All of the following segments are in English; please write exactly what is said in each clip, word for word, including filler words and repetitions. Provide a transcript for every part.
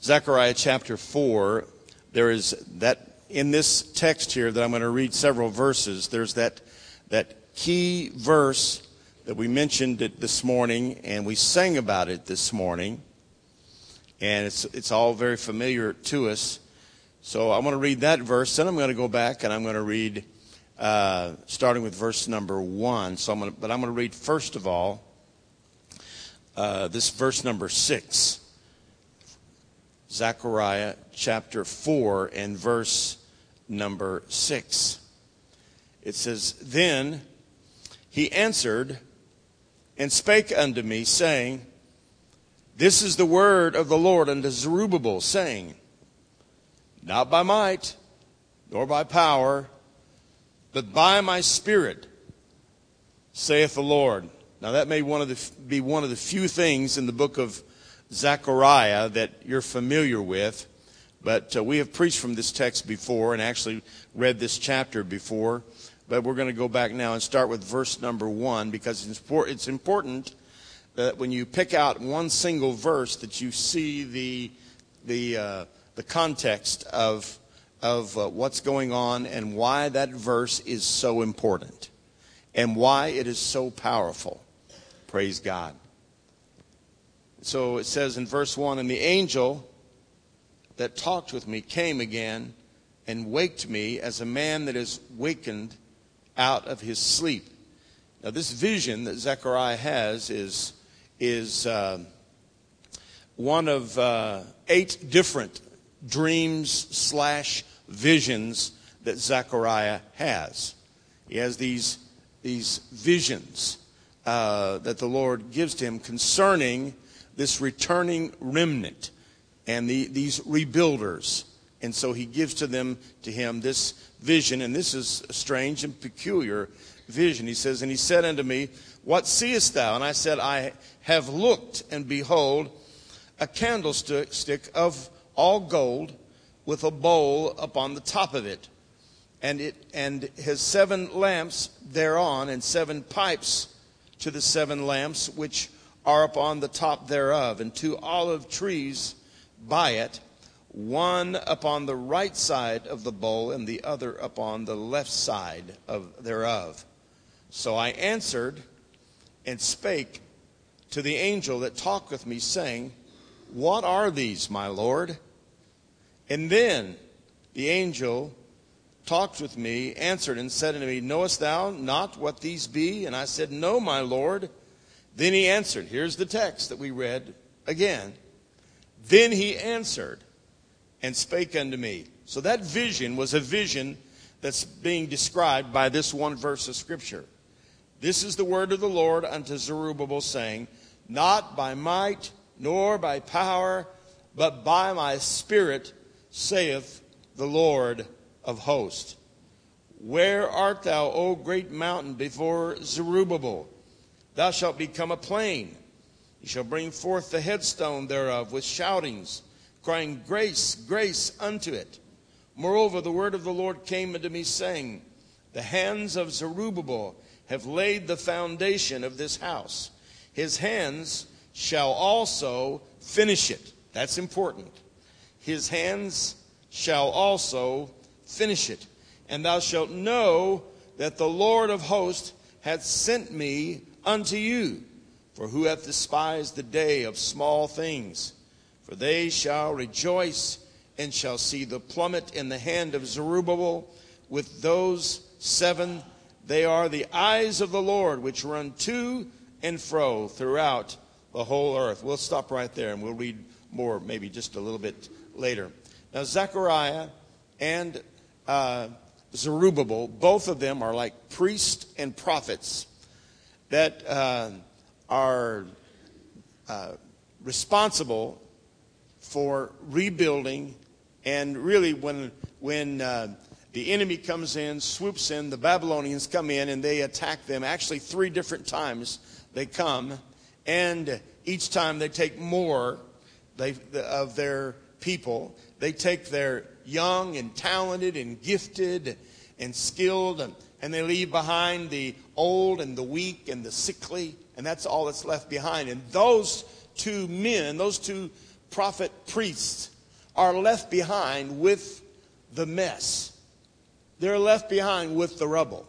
Zechariah chapter four, there is that, in this text here that I'm going to read several verses, there's that, that key verse that we mentioned it this morning, and we sang about it this morning, and it's it's all very familiar to us. So I want to read that verse, then I'm going to go back and I'm going to read, uh, starting with verse number one. So I'm going to, but I'm going to read first of all uh, this verse number six, Zechariah chapter four and verse number six. It says, "Then he answered and spake unto me, saying, This is the word of the Lord unto Zerubbabel, saying, Not by might, nor by power, but by my Spirit, saith the Lord." Now that may one of the, be one of the few things in the book of Zechariah that you're familiar with, but uh, we have preached from this text before and actually read this chapter before. But we're going to go back now and start with verse number one, because it's important that when you pick out one single verse that you see the the uh, the context of of uh, what's going on and why that verse is so important and why it is so powerful. Praise God. So it says in verse one, "And the angel that talked with me came again and waked me as a man that is wakened out of his sleep." Now this vision that Zechariah has is is uh, one of uh, eight different dreams slash visions that Zechariah has. He has these these visions uh, that the Lord gives to him concerning this returning remnant and the, these rebuilders. And so he gives to them, to him, this vision, and this is a strange and peculiar vision. He says, "And he said unto me, What seest thou? And I said, I have looked, and behold, a candlestick of all gold, with a bowl upon the top of it, and it and has seven lamps thereon, and seven pipes to the seven lamps which are upon the top thereof, and two olive trees by it, one upon the right side of the bowl, and the other upon the left side of thereof. So I answered and spake to the angel that talked with me, saying, What are these, my Lord? And then the angel talked with me, answered and said unto me, Knowest thou not what these be? And I said, No, my Lord. Then he answered. Here's the text that we read again. Then he answered and spake unto me. So that vision was a vision that's being described by this one verse of Scripture. This is the word of the Lord unto Zerubbabel, saying, Not by might nor by power, but by my Spirit, saith the Lord of hosts. Where art thou, O great mountain, before Zerubbabel? Thou shalt become a plain. He shall bring forth the headstone thereof with shoutings, crying, Grace, grace unto it. Moreover, the word of the Lord came unto me, saying, The hands of Zerubbabel have laid the foundation of this house. His hands shall also finish it. That's important. His hands shall also finish it. And thou shalt know that the Lord of hosts hath sent me unto you. For who hath despised the day of small things? For they shall rejoice and shall see the plummet in the hand of Zerubbabel with those seven. They are the eyes of the Lord, which run to and fro throughout the whole earth. We'll stop right there, and we'll read more maybe just a little bit later. Now, Zechariah and uh, Zerubbabel, both of them are like priests and prophets that uh, are uh, responsible for rebuilding. And really, when when uh, the enemy comes in, swoops in, the Babylonians come in and they attack them. Actually, three different times they come, and each time they take more they, of their people. They take their young and talented and gifted and skilled, and, and they leave behind the old and the weak and the sickly, and that's all that's left behind. And those two men, those two prophet priests, are left behind with the mess. They're left behind with the rubble.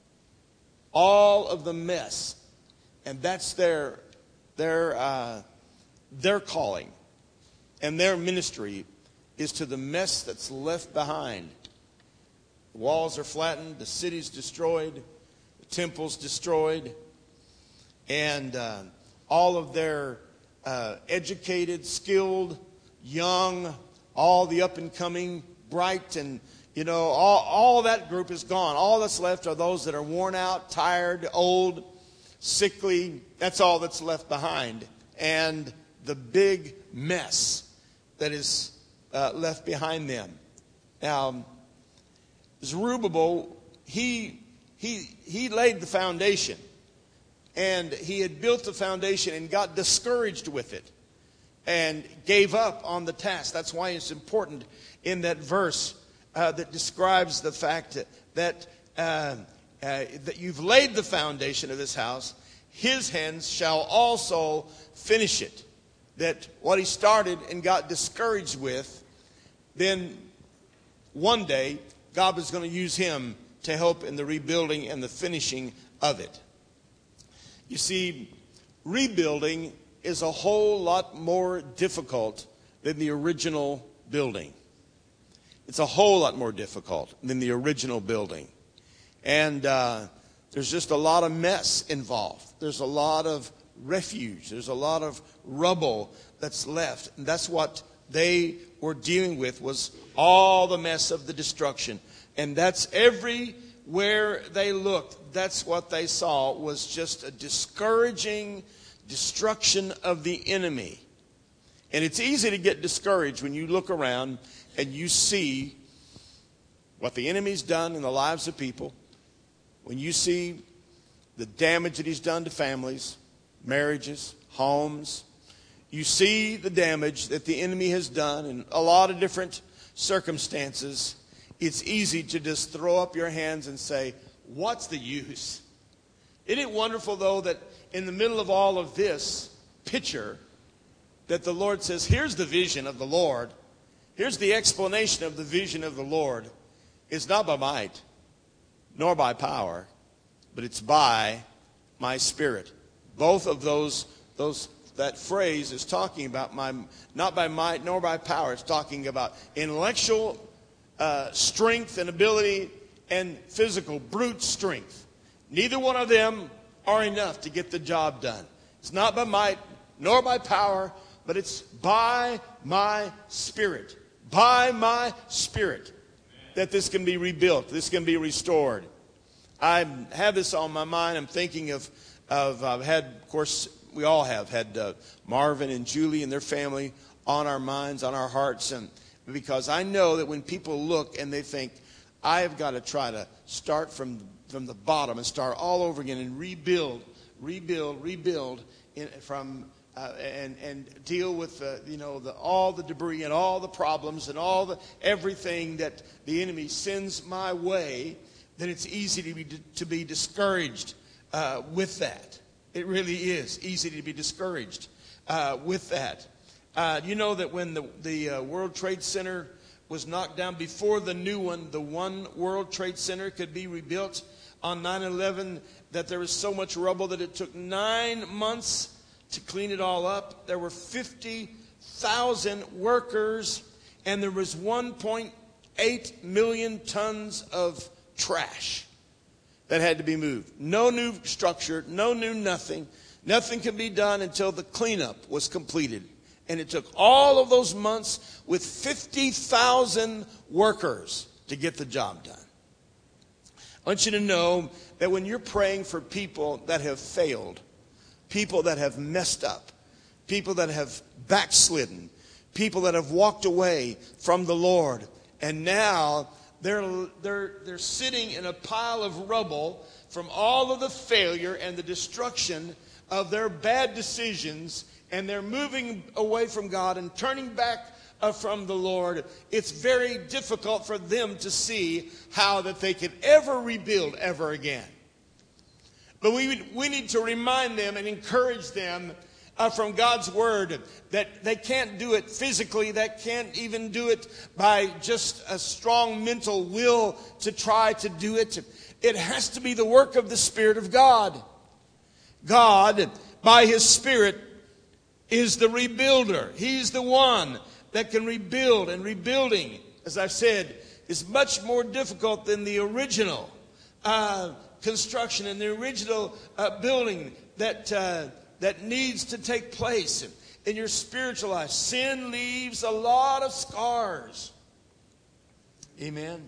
All of the mess. And that's their, their, uh, their calling. And their ministry is to the mess that's left behind. The walls are flattened, the city's destroyed, the temple's destroyed, and uh, all of their uh, educated, skilled, young, all the up-and-coming, bright, and, you know, all, all that group is gone. All that's left are those that are worn out, tired, old, sickly. That's all that's left behind. And the big mess that is uh, left behind them. Now, Zerubbabel, he, he, he laid the foundation. And he had built the foundation and got discouraged with it and gave up on the task. That's why it's important in that verse uh, that describes the fact that, that, uh, uh, that you've laid the foundation of this house. His hands shall also finish it. That what he started and got discouraged with, then one day God was going to use him to help in the rebuilding and the finishing of it. You see, rebuilding is a whole lot more difficult than the original building. It's a whole lot more difficult than the original building. And uh, there's just a lot of mess involved. There's a lot of refuge. There's a lot of rubble that's left. And that's what they were dealing with, was all the mess of the destruction. And that's everywhere they looked. That's what they saw, was just a discouraging destruction of the enemy. And it's easy to get discouraged when you look around and you see what the enemy's done in the lives of people. When you see the damage that he's done to families, marriages, homes. You see the damage that the enemy has done in a lot of different circumstances. It's easy to just throw up your hands and say, what's the use? Isn't it wonderful, though, that in the middle of all of this picture, that the Lord says, here's the vision of the Lord. Here's the explanation of the vision of the Lord. It's not by might, nor by power, but it's by my Spirit. Both of those, those that phrase is talking about my, not by might nor by power. It's talking about intellectual uh, strength and ability and physical brute strength. Neither one of them are enough to get the job done. It's not by might nor by power, but it's by my Spirit. By my Spirit that this can be rebuilt. This can be restored. I have this on my mind. I'm thinking of Of, I've had, of course, we all have had uh, Marvin and Julie and their family on our minds, on our hearts. And because I know that when people look and they think, I've got to try to start from, from the bottom and start all over again and rebuild, rebuild, rebuild in, from uh, and, and deal with, uh, you know, the, all the debris and all the problems and all the everything that the enemy sends my way, then it's easy to be, to be discouraged. Uh, with that. It really is easy to be discouraged uh, with that. Uh, you know that when the, the uh, World Trade Center was knocked down, before the new one, the one World Trade Center could be rebuilt on nine eleven, that there was so much rubble that it took nine months to clean it all up. There were fifty thousand workers, and there was one point eight million tons of trash that had to be moved. No new structure, no new nothing. Nothing could be done until the cleanup was completed. And it took all of those months with fifty thousand workers to get the job done. I want you to know that when you're praying for people that have failed, people that have messed up, people that have backslidden, people that have walked away from the Lord, and now They're, they're, they're sitting in a pile of rubble from all of the failure and the destruction of their bad decisions, and they're moving away from God and turning back uh, from the Lord. It's very difficult for them to see how that they could ever rebuild ever again. But we, we need to remind them and encourage them uh, from God's Word, that they can't do it physically, that can't even do it by just a strong mental will to try to do it. It has to be the work of the Spirit of God. God, by His Spirit, is the rebuilder. He's the one that can rebuild, and rebuilding, as I've said, is much more difficult than the original uh, construction and the original uh, building that uh, that needs to take place in your spiritual life. Sin leaves a lot of scars. Amen.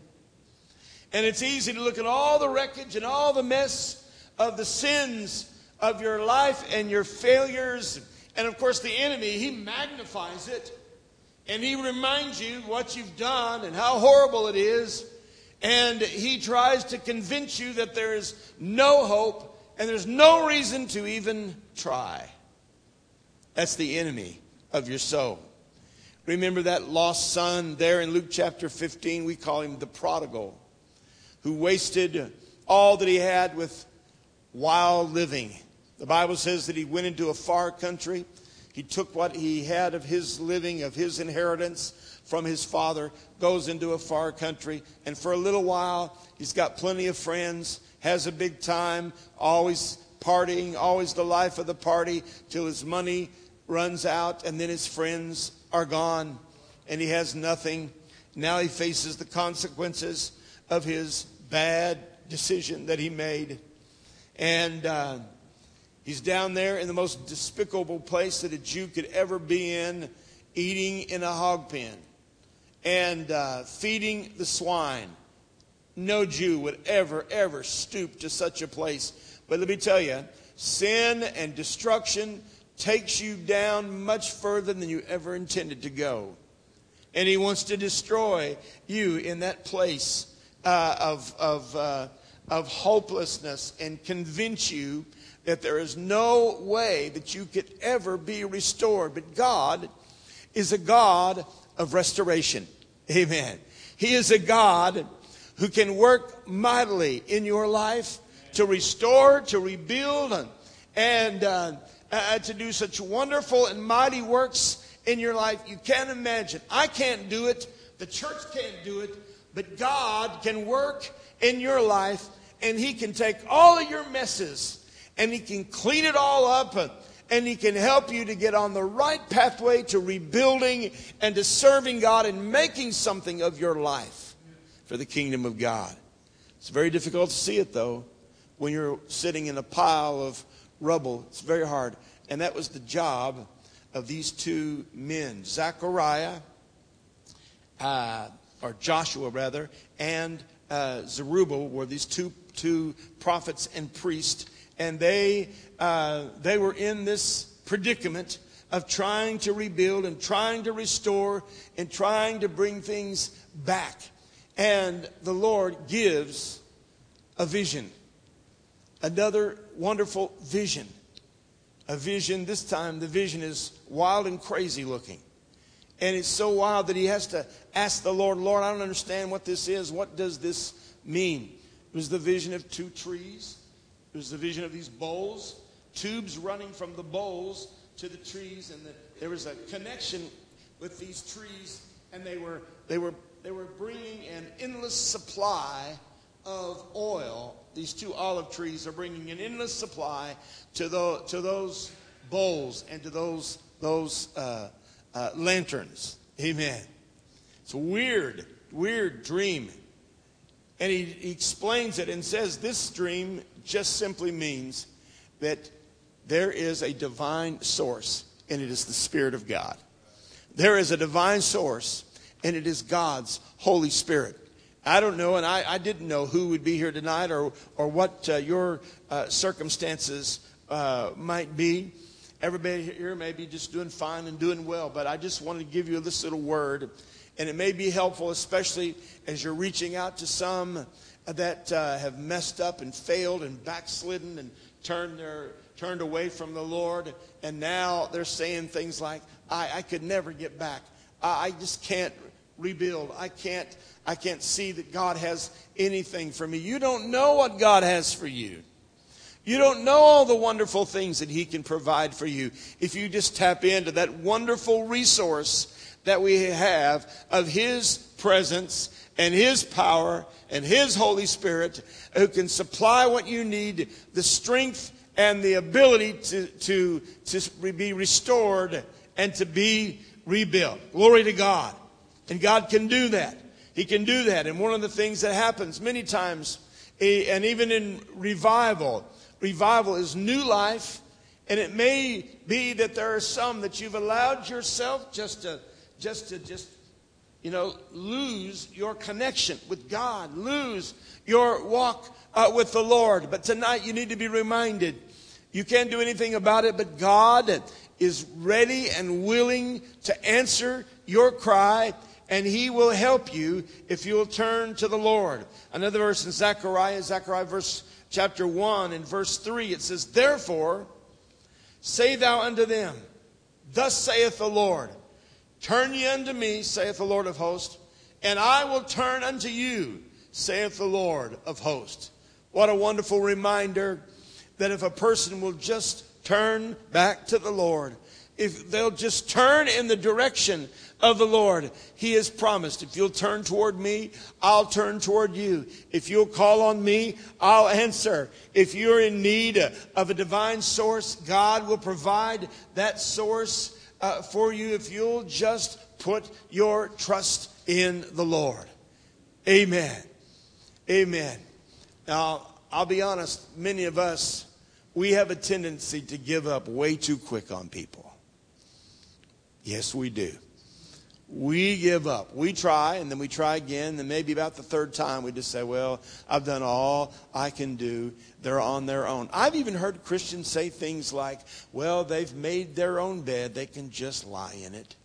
And it's easy to look at all the wreckage and all the mess of the sins of your life and your failures. And of course, the enemy, he magnifies it. And he reminds you what you've done and how horrible it is. And he tries to convince you that there is no hope and there's no reason to even try. That's the enemy of your soul. Remember that lost son there in Luke chapter fifteen? We call him the prodigal, who wasted all that he had with wild living. The Bible says that he went into a far country. He took what he had of his living, of his inheritance from his father, goes into a far country, and for a little while, he's got plenty of friends, has a big time, always partying, always the life of the party, till his money runs out, and then his friends are gone, and he has nothing. Now he faces the consequences of his bad decision that he made. And uh, he's down there in the most despicable place that a Jew could ever be in, eating in a hog pen and uh, feeding the swine. No Jew would ever, ever stoop to such a place. But let me tell you, sin and destruction takes you down much further than you ever intended to go. And he wants to destroy you in that place uh, of, of, uh, of hopelessness and convince you that there is no way that you could ever be restored. But God is a God of restoration. Amen. He is a God who can work mightily in your life to restore, to rebuild, and, and uh, uh, to do such wonderful and mighty works in your life. You can't imagine. I can't do it. The church can't do it. But God can work in your life, and He can take all of your messes and He can clean it all up, and, and He can help you to get on the right pathway to rebuilding and to serving God and making something of your life for the kingdom of God. It's very difficult to see it, though, when you're sitting in a pile of rubble. It's very hard. And that was the job of these two men, Zechariah, uh, or Joshua rather, and uh, Zerubbabel were these two two prophets and priests. And they uh, they were in this predicament of trying to rebuild and trying to restore and trying to bring things back. And the Lord gives a vision, another wonderful vision. A vision, this time the vision is wild and crazy looking. And it's so wild that he has to ask the Lord, Lord, I don't understand what this is. What does this mean? It was the vision of two trees. It was the vision of these bowls, tubes running from the bowls to the trees, and the, there was a connection with these trees, and they were they were they were bringing an endless supply of oil. These two olive trees are bringing an endless supply to the to those bowls and to those those uh, uh, lanterns. Amen. It's a weird, weird dream. And he, he explains it and says this dream just simply means that there is a divine source, and it is the Spirit of God. There is a divine source, and it is God's Holy Spirit. I don't know, and I, I didn't know who would be here tonight or, or what uh, your uh, circumstances uh, might be. Everybody here may be just doing fine and doing well, but I just wanted to give you this little word. And it may be helpful, especially as you're reaching out to some that uh, have messed up and failed and backslidden and turned their turned away from the Lord. And now they're saying things like, I, I could never get back. I, I just can't rebuild. I can't, I can't see that God has anything for me. You don't know what God has for you. You don't know all the wonderful things that he can provide for you if you just tap into that wonderful resource that we have of his presence and his power and his Holy Spirit, who can supply what you need, the strength and the ability to, to, to be restored and to be rebuilt. Glory to God. And God can do that. He can do that. And one of the things that happens many times, and even in revival, revival is new life. And it may be that there are some that you've allowed yourself just to, just to, just, you know, lose your connection with God, lose your walk uh, with the Lord. But tonight you need to be reminded, you can't do anything about it, but God is ready and willing to answer your cry, and he will help you if you will turn to the Lord. Another verse in Zechariah, Zechariah verse chapter one and verse three, it says, "Therefore say thou unto them, thus saith the Lord, turn ye unto me, saith the Lord of hosts, and I will turn unto you, saith the Lord of hosts." What a wonderful reminder that if a person will just turn back to the Lord, if they'll just turn in the direction of the Lord, he has promised, if you'll turn toward me, I'll turn toward you. If you'll call on me, I'll answer. If you're in need of a divine source, God will provide that source uh, for you if you'll just put your trust in the Lord. Amen. Amen. Now, I'll be honest, many of us, we have a tendency to give up way too quick on people. Yes, we do. We give up. We try, and then we try again, and maybe about the third time we just say, well, I've done all I can do. They're on their own. I've even heard Christians say things like, well, they've made their own bed. They can just lie in it.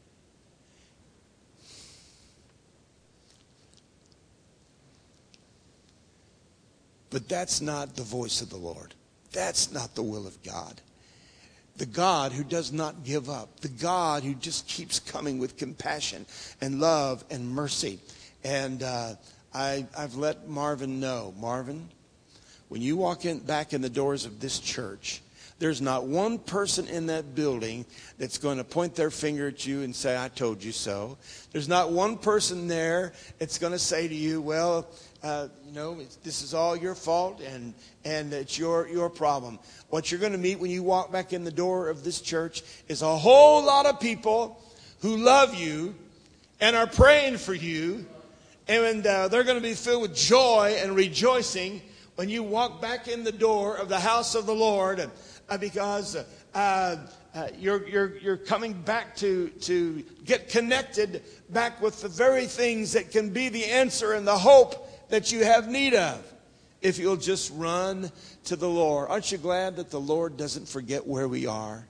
But that's not the voice of the Lord. That's not the will of God. The God who does not give up. The God who just keeps coming with compassion and love and mercy. And uh, I, I've let Marvin know, Marvin, when you walk in back in the doors of this church, there's not one person in that building that's going to point their finger at you and say, I told you so. There's not one person there that's going to say to you, well, uh, you know, it's, this is all your fault and, and it's your, your problem. What you're going to meet when you walk back in the door of this church is a whole lot of people who love you and are praying for you. And uh, they're going to be filled with joy and rejoicing when you walk back in the door of the house of the Lord. Uh, because uh, uh, you're, you're, you're coming back to, to get connected back with the very things that can be the answer and the hope that you have need of. If you'll just run to the Lord. Aren't you glad that the Lord doesn't forget where we are?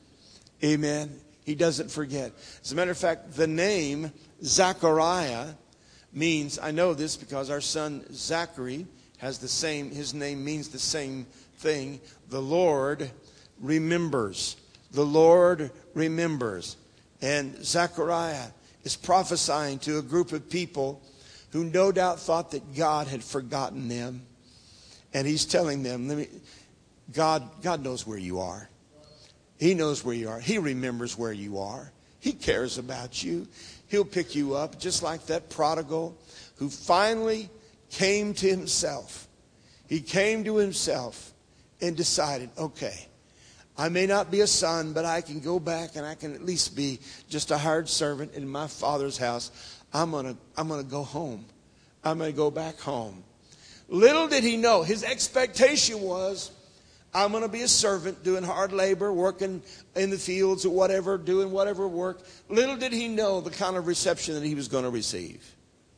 Amen. He doesn't forget. As a matter of fact, the name Zechariah means, I know this because our son Zachary has the same, his name means the same thing. The Lord remembers. The Lord remembers. And Zechariah is prophesying to a group of people who no doubt thought that God had forgotten them. And he's telling them, let me, God, God knows where you are. He knows where you are. He remembers where you are. He cares about you. He'll pick you up just like that prodigal who finally came to himself. He came to himself and decided, okay, I may not be a son, but I can go back and I can at least be just a hired servant in my father's house. I'm going to I'm going to go home. I'm going to go back home. Little did he know, his expectation was, I'm going to be a servant doing hard labor, working in the fields or whatever, doing whatever work. Little did he know the kind of reception that he was going to receive.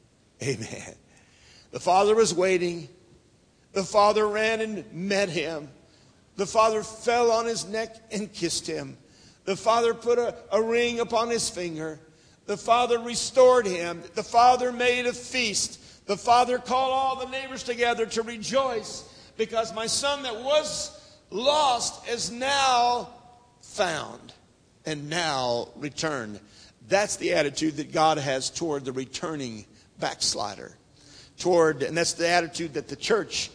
Amen. The father was waiting. The father ran and met him. The father fell on his neck and kissed him. The father put a, a ring upon his finger. The father restored him. The father made a feast. The father called all the neighbors together to rejoice because my son that was lost is now found and now returned. That's the attitude that God has toward the returning backslider. Toward, and that's the attitude that the church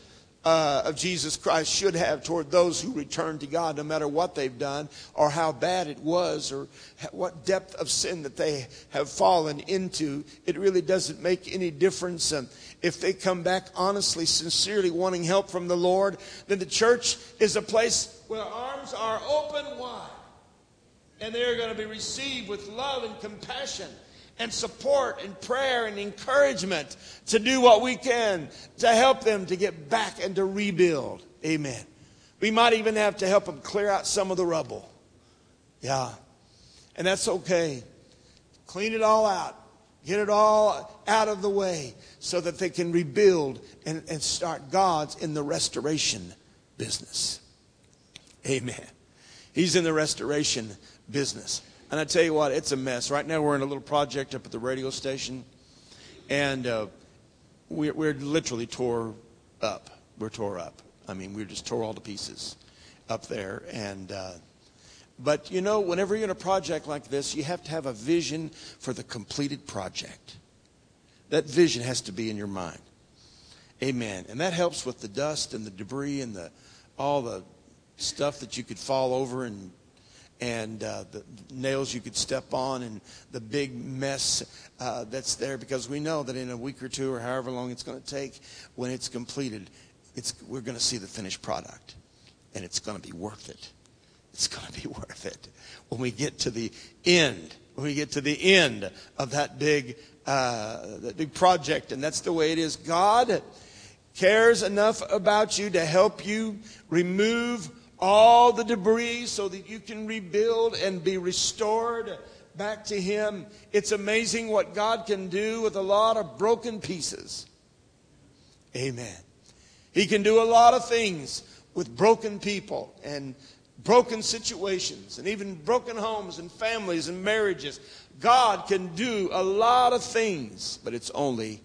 uh, of Jesus Christ should have toward those who return to God, no matter what they've done or how bad it was or what depth of sin that they have fallen into. It really doesn't make any difference. Um, if they come back honestly, sincerely wanting help from the Lord, then the church is a place where arms are open wide. And they're going to be received with love and compassion and support and prayer and encouragement to do what we can to help them to get back and to rebuild. Amen. We might even have to help them clear out some of the rubble. Yeah. And that's okay. Clean it all out. Get it all out of the way so that they can rebuild and, and start God's in the restoration business. Amen. He's in the restoration business. And I tell you what, it's a mess. Right now we're in a little project up at the radio station. And uh, we're, we're literally tore up. We're tore up. I mean, we're just tore all to pieces up there. And uh, but, you know, whenever you're in a project like this, you have to have a vision for the completed project. That vision has to be in your mind. Amen. And that helps with the dust and the debris and the all the stuff that you could fall over and and uh, the nails you could step on and the big mess uh, that's there, because we know that in a week or two or however long it's going to take, when it's completed, it's we're going to see the finished product, and it's going to be worth it. It's going to be worth it when we get to the end. When we get to the end of that big, uh, that big project, and that's the way it is. God cares enough about you to help you remove all the debris so that you can rebuild and be restored back to Him. It's amazing what God can do with a lot of broken pieces. Amen. He can do a lot of things with broken people and broken situations and even broken homes and families and marriages. God can do a lot of things, but it's only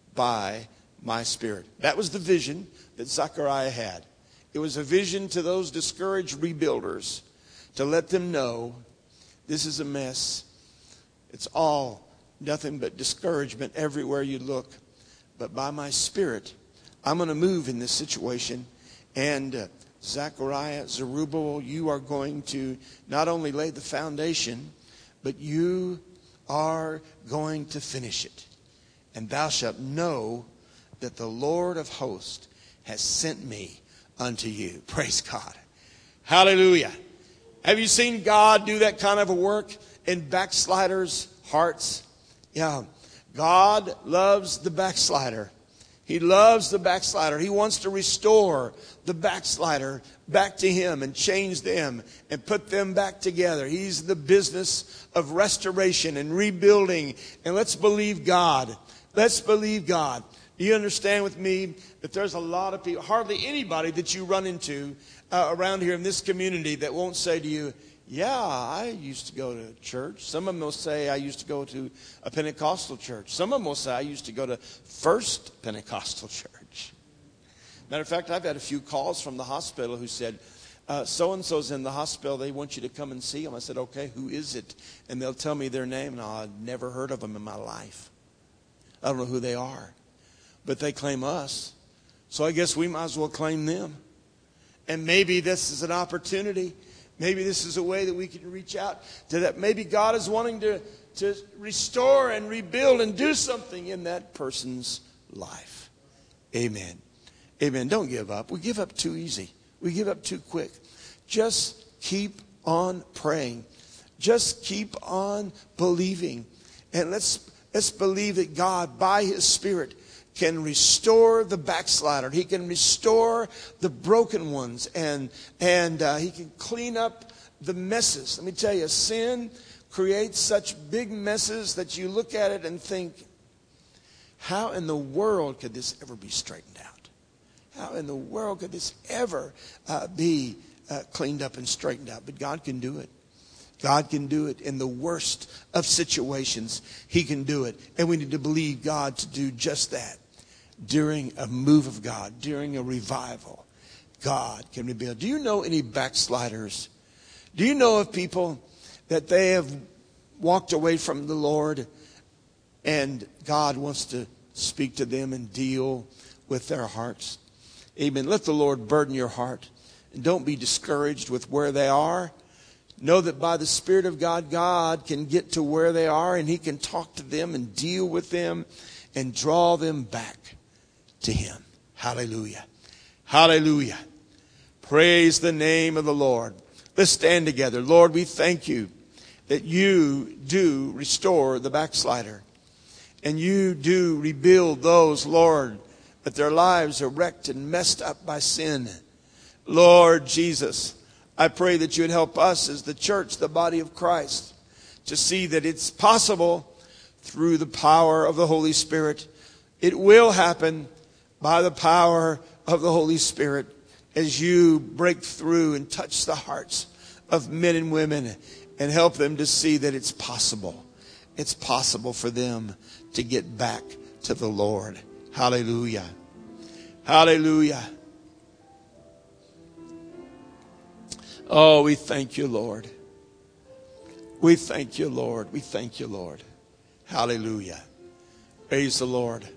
by my Spirit. That was the vision that Zechariah had. It was a vision to those discouraged rebuilders to let them know this is a mess. It's all nothing but discouragement everywhere you look. But by my Spirit, I'm going to move in this situation. And uh, Zechariah, Zerubbabel, you are going to not only lay the foundation, but you are going to finish it. And thou shalt know that the Lord of hosts has sent me unto you. Praise God. Hallelujah. Have you seen God do that kind of a work in backsliders' hearts? Yeah. God loves the backslider. He loves the backslider. He wants to restore the backslider back to Him and change them and put them back together. He's the business of restoration and rebuilding. And let's believe God. Let's believe God. Do you understand with me that there's a lot of people, hardly anybody that you run into uh, around here in this community that won't say to you, yeah, I used to go to church. Some of them will say I used to go to a Pentecostal church. Some of them will say I used to go to First Pentecostal Church. Matter of fact, I've had a few calls from the hospital who said, uh, so-and-so's in the hospital. They want you to come and see them. I said, okay, who is it? And they'll tell me their name. And I've never heard of them in my life. I don't know who they are. But they claim us. So I guess we might as well claim them. And maybe this is an opportunity. Maybe this is a way that we can reach out to that. Maybe God is wanting to, to restore and rebuild and do something in that person's life. Amen. Amen. Don't give up. We give up too easy. We give up too quick. Just keep on praying. Just keep on believing. And let's, let's believe that God, by His Spirit, can restore the backslider. He can restore the broken ones. And, and uh, He can clean up the messes. Let me tell you, sin creates such big messes that you look at it and think, how in the world could this ever be straightened out? How in the world could this ever uh, be uh, cleaned up and straightened out? But God can do it. God can do it in the worst of situations. He can do it. And we need to believe God to do just that. During a move of God, during a revival, God can rebuild. Do you know any backsliders? Do you know of people that they have walked away from the Lord and God wants to speak to them and deal with their hearts? Amen. Let the Lord burden your heart. And don't be discouraged with where they are. Know that by the Spirit of God, God can get to where they are and He can talk to them and deal with them and draw them back to Him. Hallelujah. Hallelujah. Praise the name of the Lord. Let's stand together. Lord, we thank you that you do restore the backslider. And you do rebuild those, Lord, that their lives are wrecked and messed up by sin. Lord Jesus, I pray that you would help us as the church, the body of Christ, to see that it's possible through the power of the Holy Spirit. It will happen by the power of the Holy Spirit as you break through and touch the hearts of men and women and help them to see that it's possible. It's possible for them to get back to the Lord. Hallelujah. Hallelujah. Oh, we thank you, Lord. We thank you, Lord. We thank you, Lord. Hallelujah. Praise the Lord.